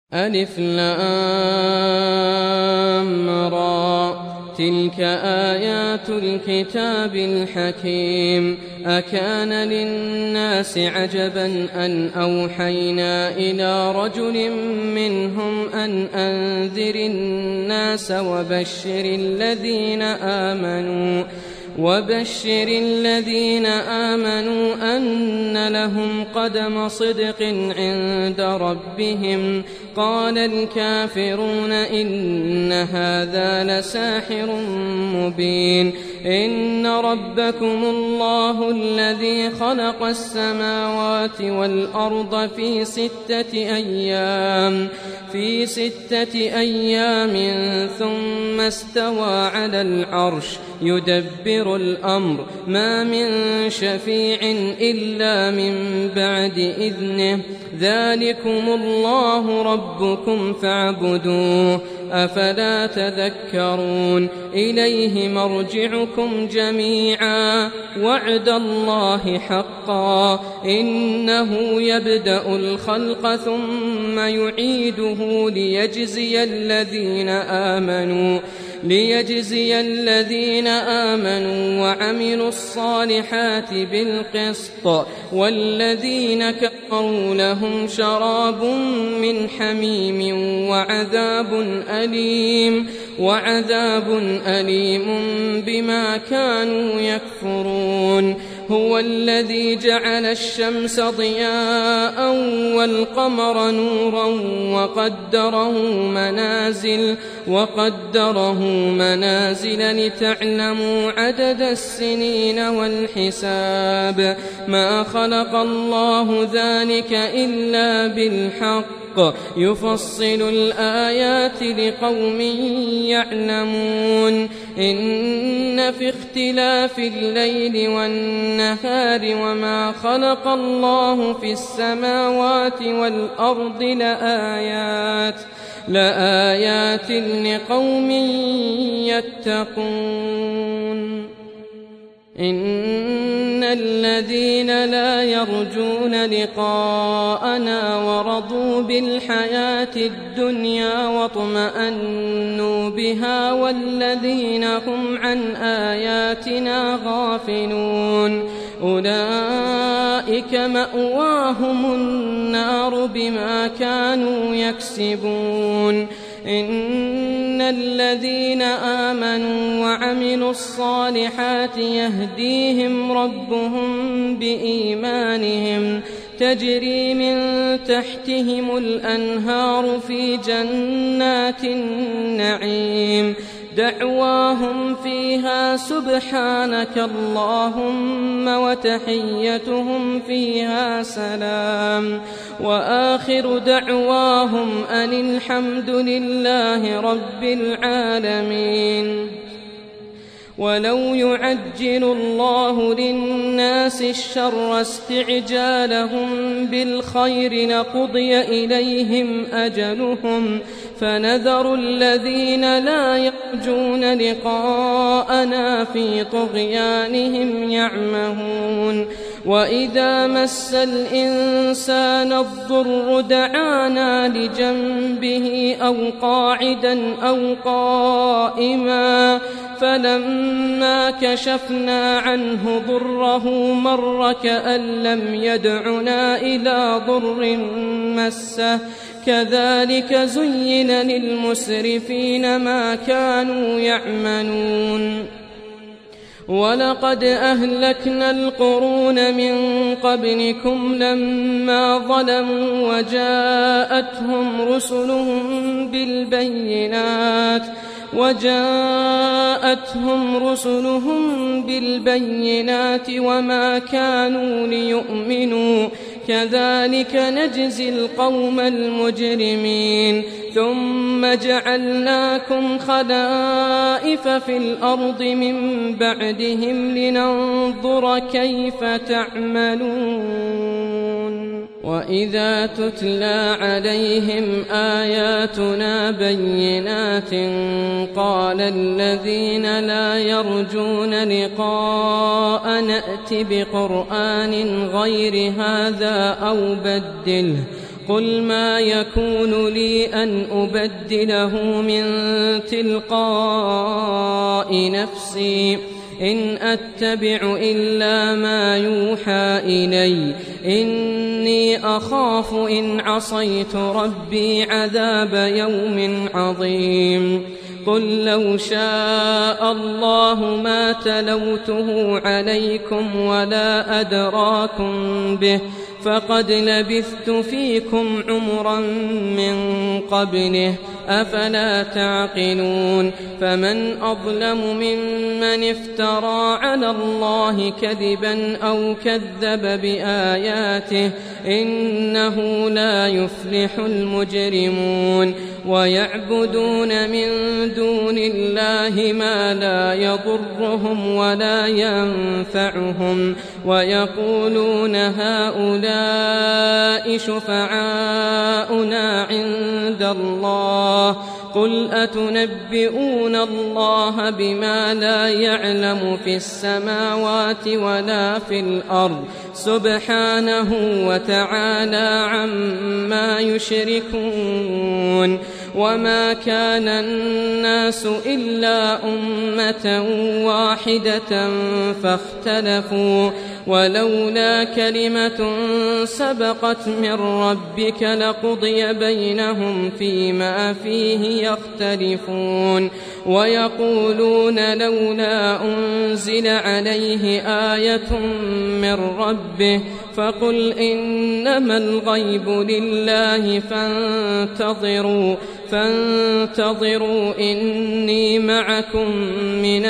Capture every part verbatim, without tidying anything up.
ألف لام را تلك آيات الكتاب الحكيم أكان للناس عجبا أن أوحينا إلى رجل منهم أن أنذر الناس وبشر الذين آمنوا وبشر الذين آمنوا أن لهم قدم صدق عند ربهم قال الكافرون إن هذا لساحر مبين إن ربكم الله الذي خلق السماوات والأرض في ستة أيام في ستة أيام ثم استوى على العرش يدبر الأمر ما من شفيع إلا من بعد إذنه ذلكم الله ربكم فاعبدوه أفلا تذكرون إليه مرجعكم جميعا وعد الله حقا إنه يبدأ الخلق ثم يعيده ليجزي الذين آمنوا ليجزي الذين آمنوا وعملوا الصالحات بالقسط والذين كفروا لهم شراب من حميم وعذاب أليم وعذاب أليم بما كانوا يكفرون هو الذي جعل الشمس ضياء والقمر نورا وقدره منازل وقدره منازل لتعلموا عدد السنين والحساب ما خلق الله ذلك إلا بالحق يفصل الآيات لقوم يعلمون إن في اختلاف الليل والنهار وما خلق الله في السماوات والأرض لآيات لآيات لقوم يتقون إن الذين لا يرجون لقاءنا ورضوا بالحياة الدنيا واطمأنوا بها والذين هم عن آياتنا غافلون أولئك مأواهم النار بما كانوا يكسبون إن الذين آمنوا وعملوا الصالحات يهديهم ربهم بإيمانهم تجري من تحتهم الأنهار في جنات النعيم دعواهم فيها سبحانك اللهم وتحيتهم فيها سلام وآخر دعواهم أن الحمد لله رب العالمين ولو يعجل الله للناس الشر استعجالهم بالخير لقضي إليهم أجلهم فنذر الذين لا يرجون لقاءنا في طغيانهم يعمهون وإذا مس الإنسان الضر دعانا لجنبه أو قاعدا أو قائما فلما كشفنا عنه ضره مر كأن لم يدعنا إلى ضر مسه كذلك زين للمسرفين ما كانوا يعملون ولقد أهلكنا القرون من قبلكم لما ظلموا وجاءتهم رسلهم بالبينات وجاءتهم رسلهم بالبينات وما كانوا ليؤمنوا كذلك نجزي القوم المجرمين ثم جعلناكم خلائف في الأرض من بعدهم لننظر كيف تعملون وإذا تتلى عليهم آياتنا بينات قال الذين لا يرجون لقاء نأت بقرآن غير هذا أو بدله قل ما يكون لي أن أبدله من تلقاء نفسي إن أتبع إلا ما يوحى إلي إني أخاف إن عصيت ربي عذاب يوم عظيم قل لو شاء الله ما تلوته عليكم ولا أدراكم به فقد لبثت فيكم عمرا من قبله أفلا تعقلون فمن أظلم ممن افترى على الله كذبا أو كذب بآياته إنه لا يفلح المجرمون ويعبدون من دون الله ما لا يضرهم ولا ينفعهم ويقولون هؤلاء شفعاؤنا عند الله قل أتنبئون الله بما لا يعلم في السماوات ولا في الأرض سبحانه وتعالى عما يشركون وما كان الناس إلا أمة واحدة فاختلفوا ولولا كلمة سبقت من ربك لقضي بينهم فيما فيه يختلفون ويقولون لولا أنزل عليه آية من ربه فقل إنما الغيب لله فانتظروا فانتظروا إني معكم من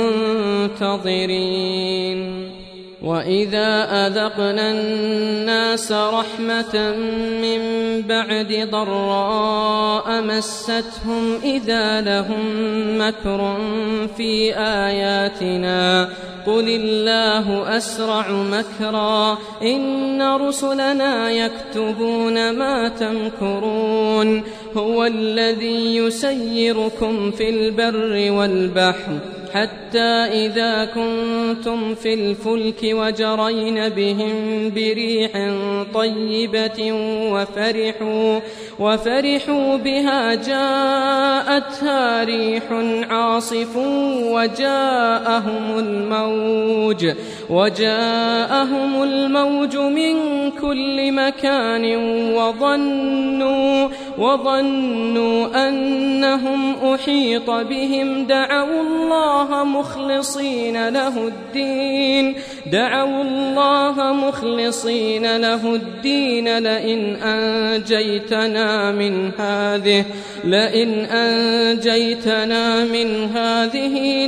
المنتظرين وإذا أذقنا الناس رحمة من بعد ضراء مستهم إذا لهم مكر في آياتنا قل الله أسرع مكرا إن رسلنا يكتبون ما تمكرون هو الذي يسيركم في البر والبحر حتى إذا كنتم في الفلك وجرين بهم بريح طيبة وفرحوا, وفرحوا بها جاءتها ريح عاصف وجاءهم الموج, وجاءهم الموج من كل مكان وظنوا, وظنوا أنهم أحيط بهم دعوا الله مخلصين له الدين دعوا الله مخلصين له الدين لئن أنجيتنا من هذه لئن أنجيتنا من هذه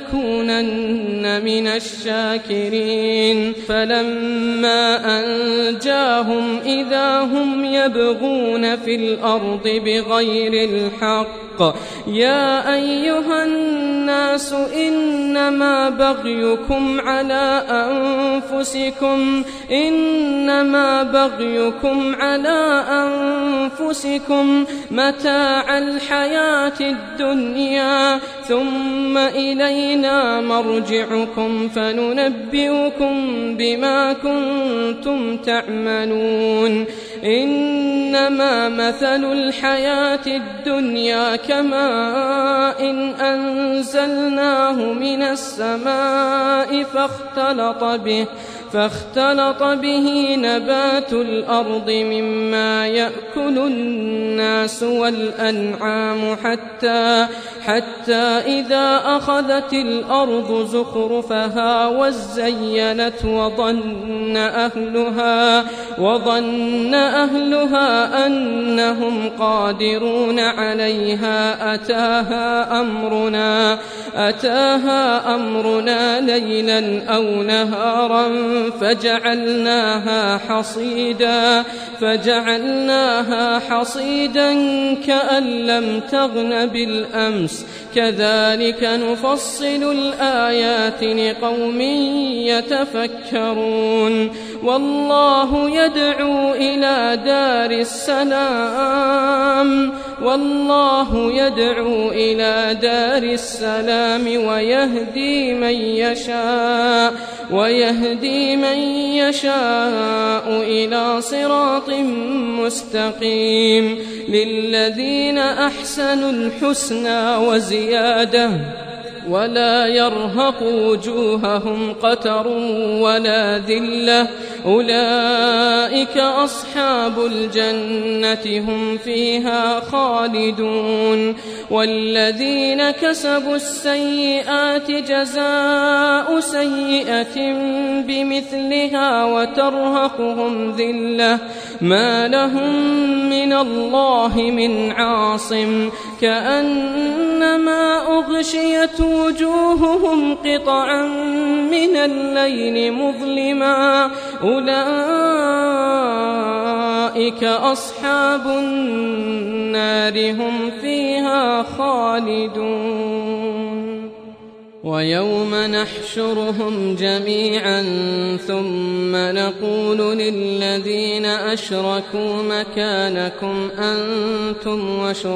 لنكونن من الشاكرين فلما أنجاهم إذا هم يبغون في الأرض بغير الحق يا أيها الناس إنما بغيكم على أنفسكم إنما بغيكم على أنفسكم متاع الحياة الدنيا ثم إلينا مرجعكم فننبئكم بما كنتم تعملون إنما مثل الحياة الدنيا كماء إن أنزلناه من السماء فاختلط به فاختلط به نبات الأرض مما يأكل الناس والأنعام حتى, حتى إذا أخذت الأرض زخرفها وزينت وظن أهلها, وظن أهلها أنهم قادرون عليها أتاها أمرنا, أتاها أمرنا ليلا أو نهارا فجعلناها حصيدا فجعلناها حصيدا كأن لم تغن بالأمس كذلك نفصل الآيات لقوم يتفكرون والله يدعو إلى دار السلام والله يدعو إلى دار السلام ويهدي من يشاء ويهدي من يشاء إلى صراط مستقيم للذين أحسنوا الحسنى وزيادة ولا يرهق وجوههم قتر ولا ذلة أولئك أصحاب الجنة هم فيها خالدون والذين كسبوا السيئات جزاء سيئة بمثلها وترهقهم ذلة ما لهم من الله من عاصم كأنما أغشيت وجوههم قطعا من الليل مظلما أولئك أصحاب النار هم فيها خالدون ويوم نحشرهم جميعا ثم نقول للذين أشركوا مكانكم أنتم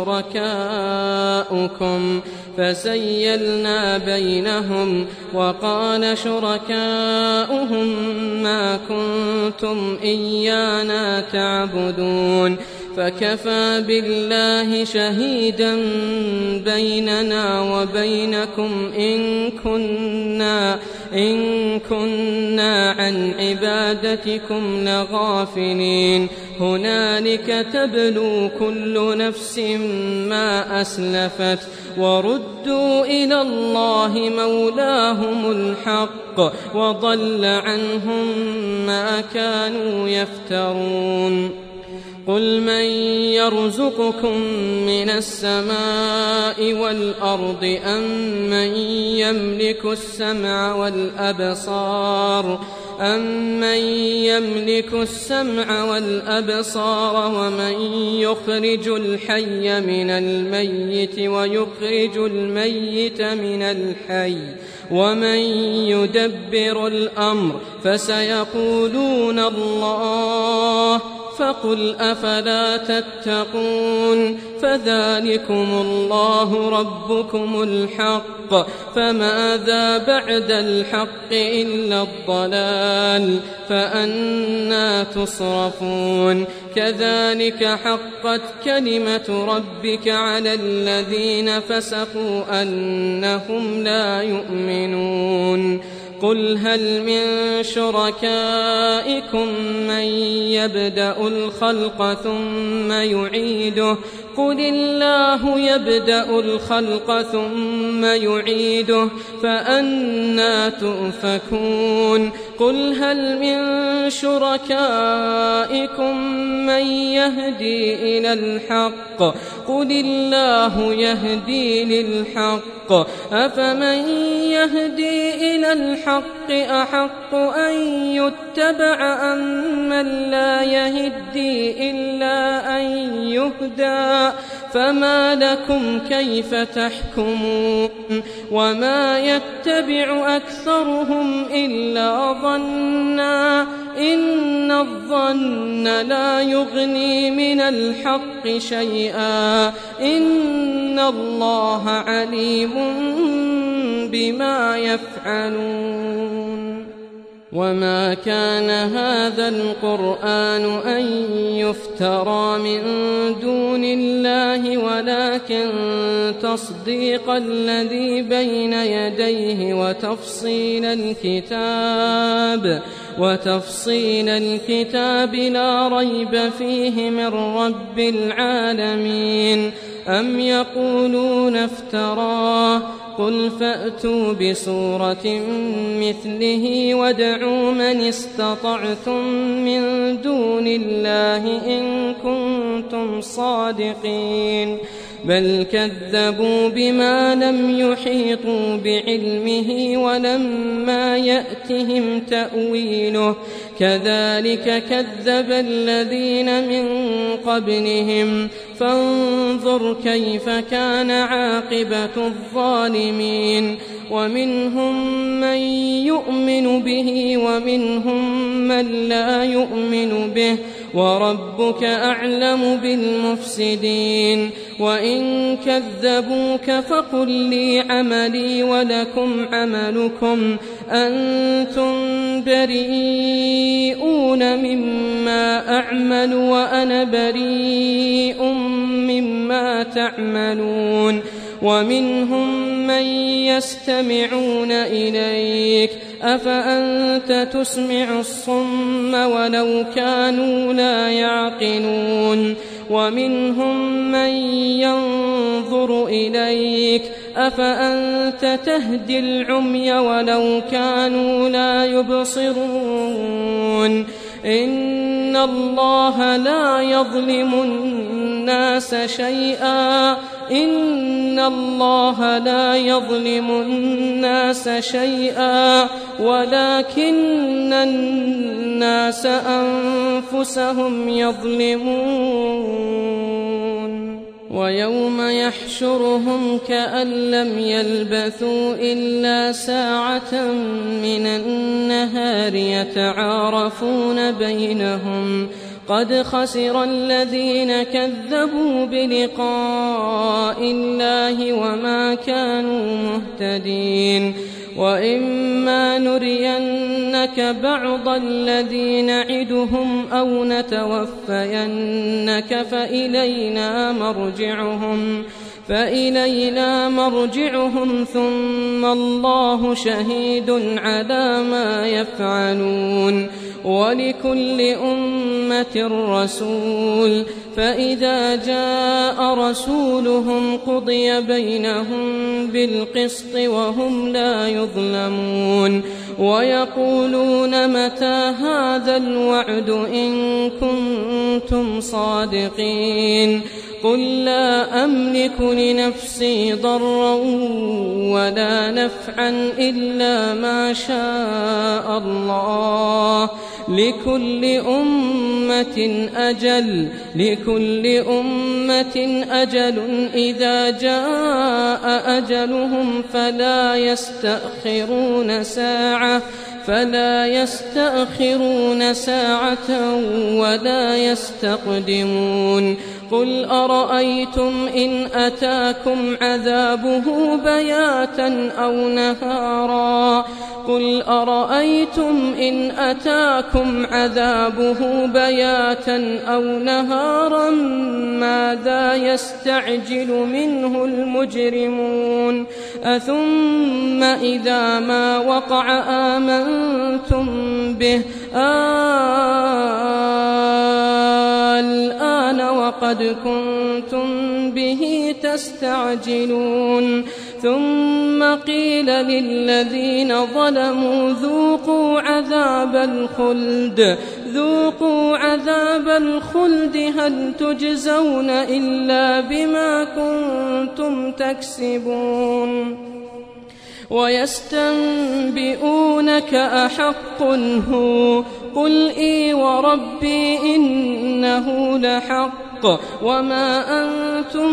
وشركاؤكم فسيلنا بينهم وقال شركاؤهم ما كنتم إيانا تعبدون فكفى بالله شهيدا بيننا وبينكم إن كنا, إن كنا عن عبادتكم لغافلين هنالك تبلو كل نفس ما أسلفت وردوا إلى الله مولاهم الحق وضل عنهم ما كانوا يفترون قل من يرزقكم من السماء والأرض أم من يملك السمع والأبصار أمن يملك السمع والأبصار ومن يخرج الحي من الميت ويخرج الميت من الحي ومن يدبر الأمر فسيقولون الله فقل أفلا تتقون فذلكم الله ربكم الحق فماذا بعد الحق إلا الضلال فأنى تصرفون كذلك حقت كلمة ربك على الذين فسقوا أنهم لا يؤمنون قل هل من شركائكم من يبدأ الخلق ثم يعيده قل الله يبدأ الخلق ثم يعيده فأنى تؤفكون قل هل من شركائكم من يهدي إلى الحق قل الله يهدي للحق أفمن يهدي إلى الحق أحق أن يتبع أم من لا يهدي إلا أن يهدى فما لكم كيف تحكمون وما يتبع أكثرهم إلا ظنا إن الظن لا يغني من الحق شيئا إن الله عليم بما يفعلون وما كان هذا القرآن أن يفترى من دون الله ولكن تصديق الذي بين يديه وتفصيل الكتاب وتفصيل الكتاب لا ريب فيه من رب العالمين أم يقولون افتراه قل فأتوا بسورة مثله وادعوا من استطعتم من دون الله إن كنتم صادقين بل كذبوا بما لم يحيطوا بعلمه ولما يأتهم تأويله كذلك كذب الذين من قبلهم فانظر كيف كان عاقبة الظالمين ومنهم من يؤمن به ومنهم من لا يؤمن به وربك أعلم بالمفسدين وإن كذبوك فقل لي عملي ولكم عملكم أنتم بريئون مما أعمل وأنا بريء مما تعملون ومنهم من يستمعون إليك أفأنت تسمع الصم ولو كانوا لا يعقلون ومنهم من ينظر إليك أفأنت تهدي العمي ولو كانوا لا يبصرون إن الله لا يظلم الناس شيئا إن الله لا يظلم الناس شيئا ولكن الناس أنفسهم يظلمون ويوم يحشرهم كأن لم يلبثوا إلا ساعة من النهار يتعارفون بينهم قد خسر الذين كذبوا بلقاء الله وما كانوا مهتدين وإما نرينك بعض الذي نعدهم أو نتوفينك فإلينا مرجعهم فإلينا مرجعهم ثم الله شهيد على ما يفعلون ولكل أمة رسول فإذا جاء رسولهم قضي بينهم بالقسط وهم لا يظلمون ويقولون متى هذا الوعد إن كنتم صادقين قل لا أملك لنفسي ضرا ولا نفعا إلا ما شاء الله لكل أمة أجل لكل أمة أجل إذا جاء أجلهم فلا يستأخرون ساعة فلا يستأخرون ساعة ولا يستقدمون قل أرأيتم إن أتاكم عذابه بياتا أو نهارا قل أرأيتم إن أتاكم عذابه بياتا أو نهارا ماذا يستعجل منه المجرمون أثم إذا ما وقع آمنتم به الآن وقد كنتم به تستعجلون ثم قيل للذين ظلموا ذوقوا عذاب الخلد ذوقوا عذاب الخلد هل تجزون إلا بما كنتم تكسبون ويستنبئونك أحق هو قل إي وربي إنه لحق وما أنتم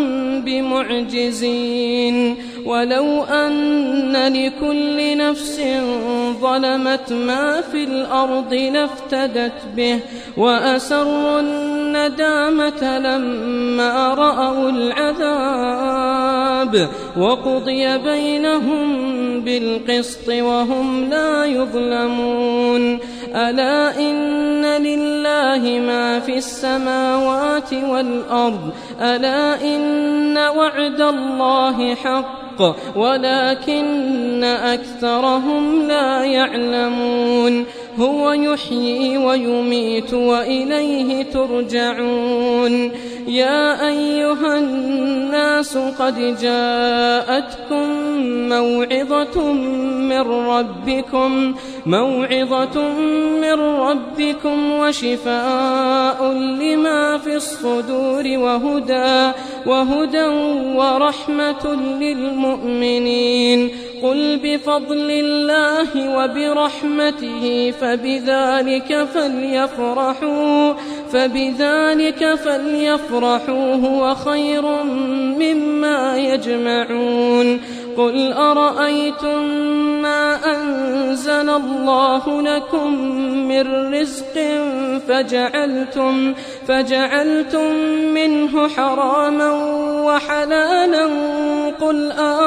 بمعجزين ولو أن لكل نفس ظلمت ما في الأرض لافتدت به وأسروا الندامة لما رأوا العذاب وقضي بينهم بالقسط وهم لا يظلمون ألا إن لله ما في السماوات والأرض ألا إن وعد الله حق ولكن أكثرهم لا يعلمون هو يحيي ويميت وإليه ترجعون يا أيها الناس قد جاءتكم موعظة من ربكم موعظة من ربكم وشفاء لما في الصدور وهدى وهدى ورحمة للمؤمنين قل بفضل الله وبرحمته فبذلك فليفرحوا فبذلك فليفرحوا هو خير مما يجمعون قل أرأيتم ما أنزل الله لكم من رزق فجعلتم, فجعلتم منه حراما وحلالا قل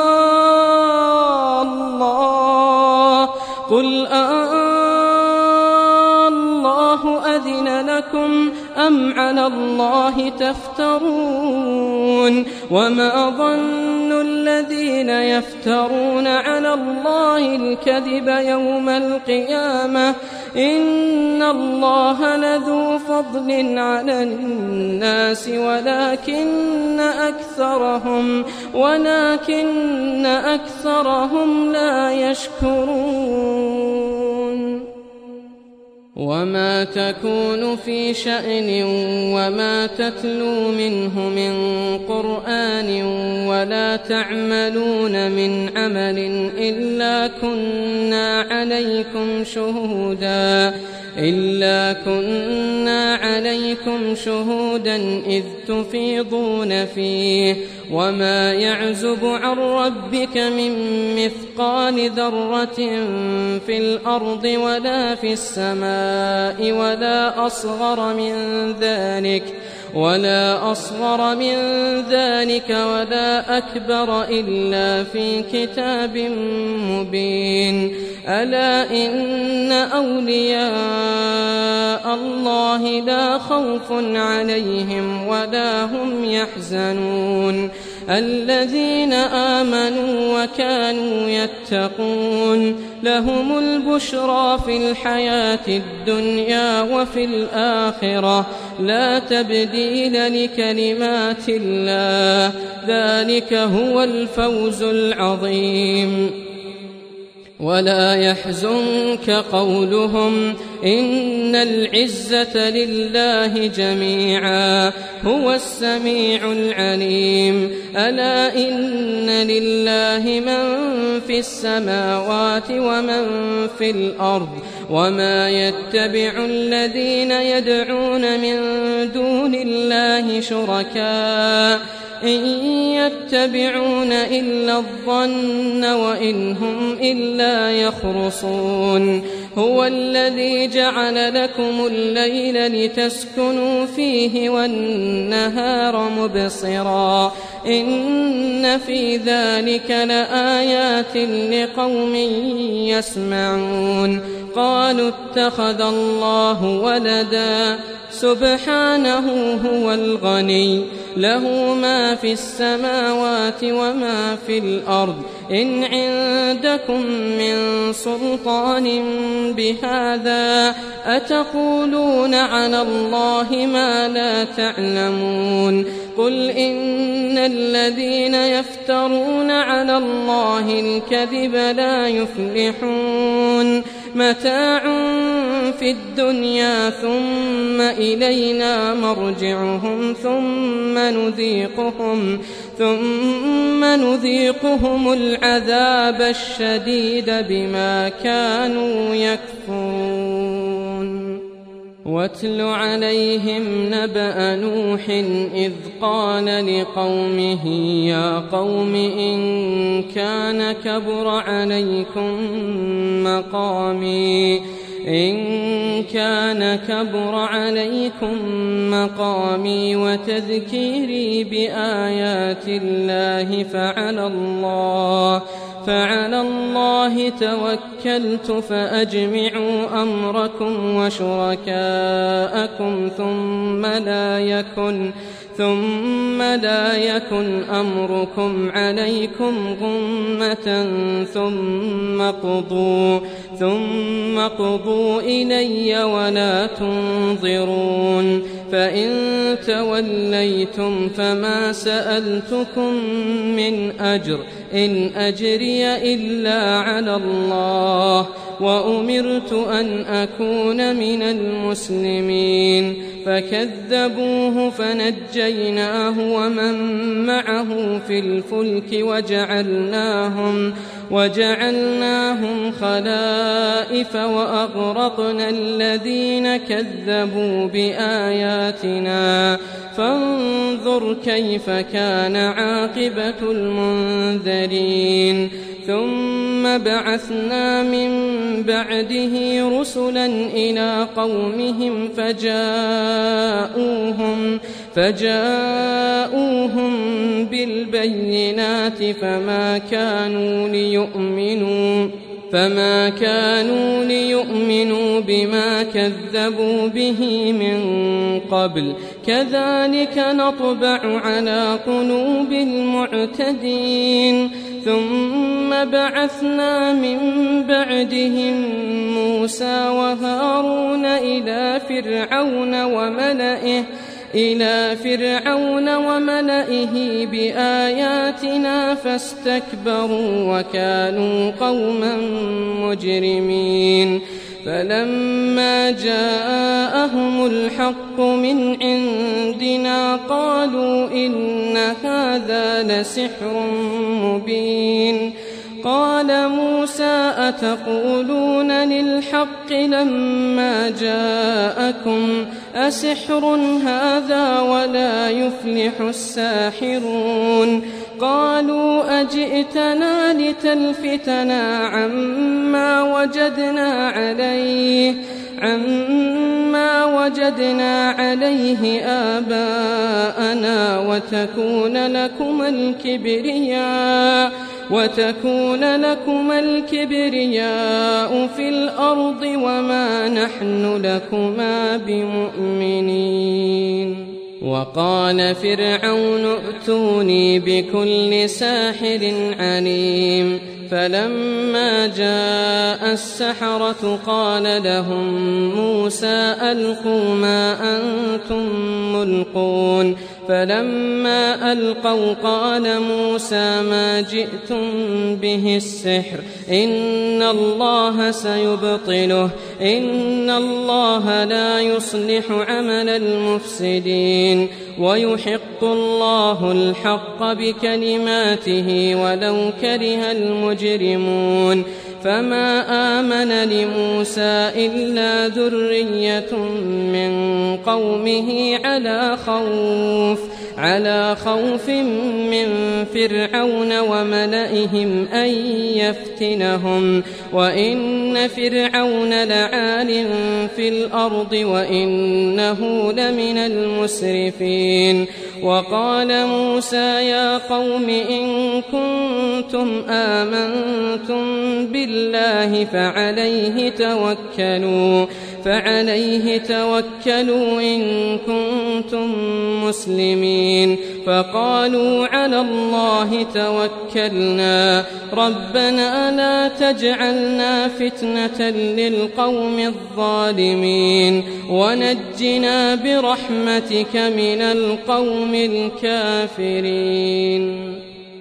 آه الله, قل آه الله أذن لكم أم على الله تفترون وما ظن الذين يفترون على الله الكذب يوم القيامة إن الله لذو فضل على الناس ولكن أكثرهم, ولكن أكثرهم لا يشكرون وما تكون في شأن وما تتلو منه من قرآن ولا تعملون من عمل إلا كنا عليكم شهودا إلا كنا عليكم شهودا إذ تفيضون فيه وما يعزب عن ربك من مثقال ذرة في الأرض ولا في السماء ولا أصغر من ذلك ولا أصغر من ذلك ولا أكبر إلا في كتاب مبين ألا إن أولياء الله لا خوف عليهم ولا هم يحزنون الذين آمنوا وكانوا يتقون لهم البشرى في الحياة الدنيا وفي الآخرة لا تبديل لكلمات الله ذلك هو الفوز العظيم ولا يحزنك قولهم إن العزة لله جميعا هو السميع العليم ألا إن لله من في السماوات ومن في الأرض وما يتبع الذين يدعون من دون الله شركاء إن يتبعون إلا الظن وإن هم إلا يخرصون هو الذي جعل لكم الليل لتسكنوا فيه والنهار مبصرا إن في ذلك لآيات لقوم يسمعون قالوا اتخذ الله ولدا سبحانه هو الغني له ما في السماوات وما في الأرض إن عندكم من سلطان بهذا أتقولون على الله ما لا تعلمون قل إن الذين يفترون على الله الكذب لا يفلحون متاع في الدنيا ثم إلينا مرجعهم ثم نذيقهم ثم نذيقهم العذاب الشديد بما كانوا يكفرون واتل عليهم نبأ نوح إذ قال لقومه يا قوم إن كان كبر عليكم مقامي إن كان كبر عليكم مقامي وتذكيري بآيات الله فعلى الله فعلى الله توكلت فأجمعوا أمركم وشركاءكم ثم لا يكن ثم لا يكن أمركم عليكم غمة ثم قضوا ثم قضوا إلي ولا تنظرون فإن توليتم فما سألتكم من أجر إن أجري إلا على الله وأمرت أن أكون من المسلمين فكذبوه فنجيناه ومن معه في الفلك وجعلناهم وجعلناهم خلائف وأغرقنا الذين كذبوا بآياتنا فانظر كيف كان عاقبة المنذرين ثم بعثنا من بعده رسلا إلى قومهم فجاءوهم, فجاءوهم بالبينات فما كانوا ليؤمنوا فما كانوا ليؤمنوا بما كذبوا به من قبل كذلك نطبع على قلوب المعتدين ثم بعثنا من بعدهم موسى وهارون إلى فرعون وملئه إلى فرعون وملئه بآياتنا فاستكبروا وكانوا قوما مجرمين فلما جاءهم الحق من عندنا قالوا إن هذا لسحر مبين قال موسى أتقولون للحق لما جاءكم أسحر هذا ولا يفلح الساحرون قالوا أجئتنا لتلفتنا عما وجدنا عليه عما وجدنا عليه آباءنا وتكون لكما الكبرياء وتكون لكما الكبرياء في الأرض وما نحن لكما بمؤمنين وقال فرعون ائتوني بكل ساحر عليم فلما جاء السحرة قال لهم موسى ألقوا ما أنتم ملقون فلما ألقوا قال موسى ما جئتم به السحر إن الله سيبطله إن الله لا يصلح عمل المفسدين ويحق الله الحق بكلماته ولو كره المجرمون فما آمن لموسى إلا ذرية من قومه على خوف على خوف من فرعون وملئهم أن يفتنهم وإن فرعون لعال في الأرض وإنه لمن المسرفين وقال موسى يا قوم إن كنتم آمنتم بالله فعليه توكلوا فعليه توكلوا إن كنتم مسلمين فقالوا على الله توكلنا ربنا لا تجعلنا فتنة للقوم الظالمين ونجنا برحمتك من القوم الكافرين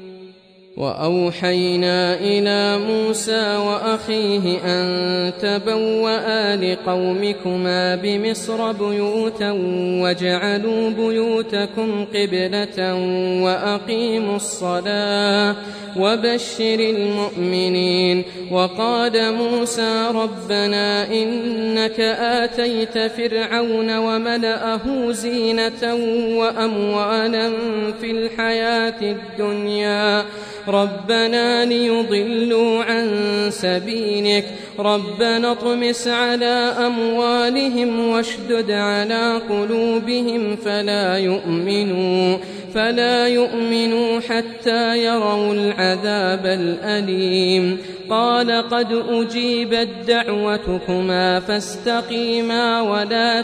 وأوحينا إلى موسى وأخيه أن تبوأ لقومكما بمصر بيوتا واجعلوا بيوتكم قبلة وأقيموا الصلاة وبشر المؤمنين وقال موسى ربنا إنك آتيت فرعون وملأه زينة وأموالا في الحياة الدنيا ربنا ليضلوا عن سبيلك ربنا اطمس على أموالهم واشدد على قلوبهم فلا يؤمنوا فلا يؤمنوا حتى يروا العذاب الأليم قال قد أجيبت دعوتكما فاستقيما ولا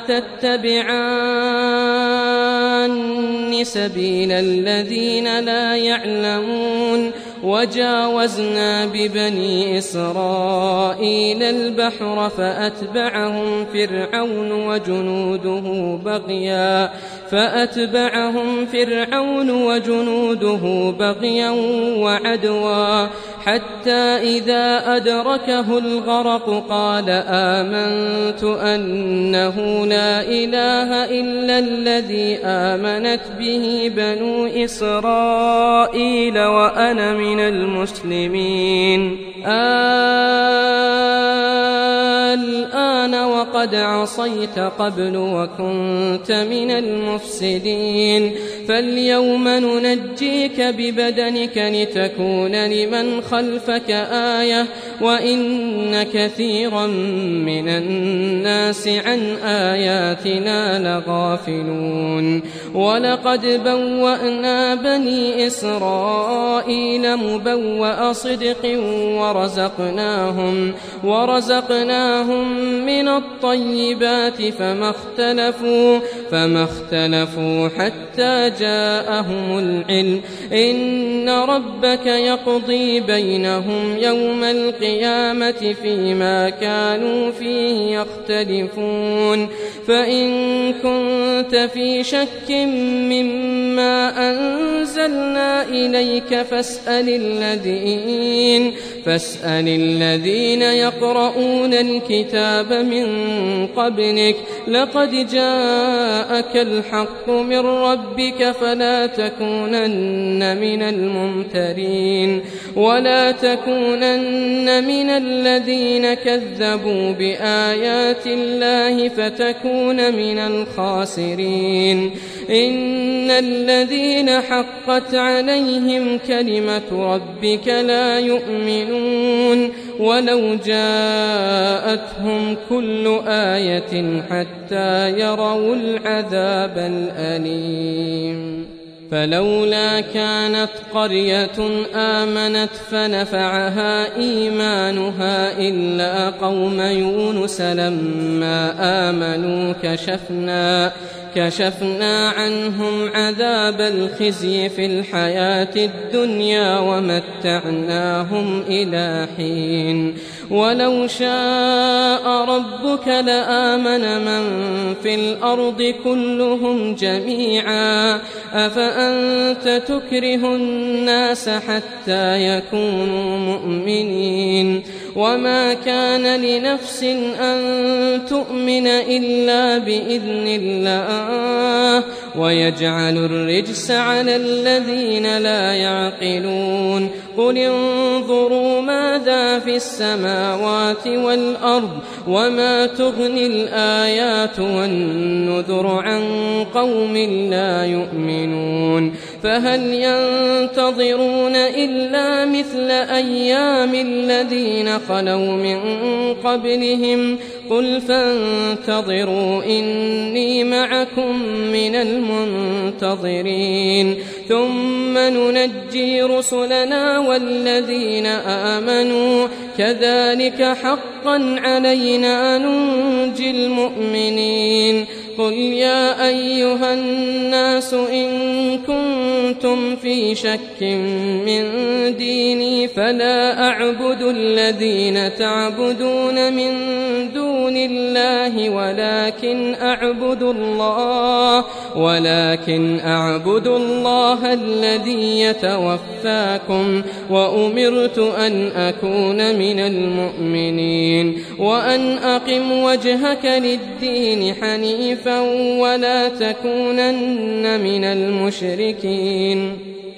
تتبعان سبيل الذين لا يعلمون وجاوزنا ببني إسرائيل البحر فأتبعهم فرعون وجنوده بغيا فأتبعهم فرعون وجنوده بغيا وعدوا حتى إذا أدركه الغرق قال آمنت أنه لا إله إلا الذي آمنت به بنو إسرائيل وأنا من المسلمين الآن وقد وقد عصيت قبل وكنت من المفسدين فاليوم ننجيك ببدنك لتكون لمن خلفك آية وإن كثيرا من الناس عن آياتنا لغافلون ولقد بوأنا بني إسرائيل مبوأ صدق ورزقناهم, ورزقناهم من الطيبات فما اختلفوا, فما اختلفوا حتى جاءهم العلم إن ربك يقضي بينهم يوم القيامة فيما كانوا فيه يختلفون فإن كنت في شك مما أنزلنا إليك فاسأل الذين, فاسأل الذين يقرؤون الكتاب من قبلك لقد جاءك الحق من ربك فلا تكونن من الممترين ولا تكونن من الذين كذبوا بآيات الله فتكون من الخاسرين إن الذين حقت عليهم كلمة ربك لا يؤمنون ولو جاءتهم كل آية حتى يروا العذاب الأليم فلولا كانت قرية آمنت فنفعها إيمانها إلا قوم يونس لما آمنوا كشفنا كشفنا عنهم عذاب الخزي في الحياة الدنيا ومتعناهم إلى حين ولو شاء ربك لآمن من في الأرض كلهم جميعا أفأنت تكره الناس حتى يكونوا مؤمنين وما كان لنفس أن تؤمن إلا بإذن الله ويجعل الرجس على الذين لا يعقلون قل انظروا ماذا في السماوات والأرض وما تغني الآيات والنذر عن قوم لا يؤمنون فهل ينتظرون إلا مثل أيام الذين خلوا من قبلهم قل فانتظروا إني معكم من المنتظرين ثم ننجي رسلنا والذين آمنوا كذلك حقا علينا ننجي المؤمنين قل يا أيها الناس إن كنتم في شك من ديني فلا أعبد الذين تعبدون من دون الله ولكن أعبد الله ولكن أعبد الله الذي يتوفاكم وأمرت أن أكون من المؤمنين وأن أقم وجهك للدين حنيفا ولا تكونن من المشركين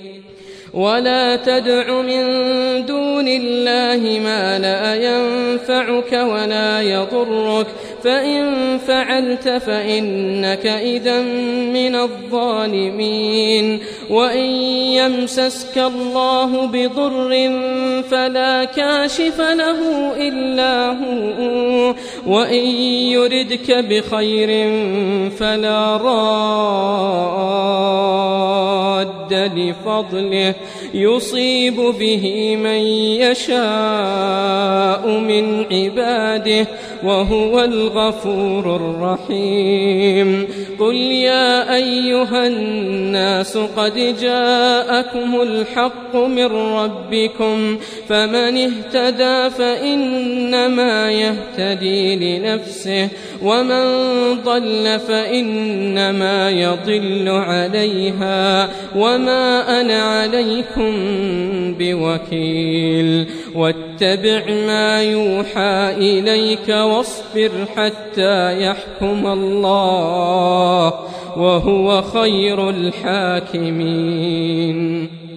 ولا تدع من دون الله ما لا ينفعك ولا يضرك فإن فعلت فإنك إذا من الظالمين وإن يمسسك الله بضر فلا كاشف له إلا هو وإن يردك بخير فلا راد لفضله يصيب به من يشاء من عباده وهو الغفور الرحيم قل يا أيها الناس قد جاءكم الحق من ربكم فمن اهتدى فإنما يهتدي لنفسه ومن ضل فإنما يضل عليها وما أنا عليكم بوكيل واتبع ما يوحى إليك واصبر حتى يحكم الله وهو خير الحاكمين.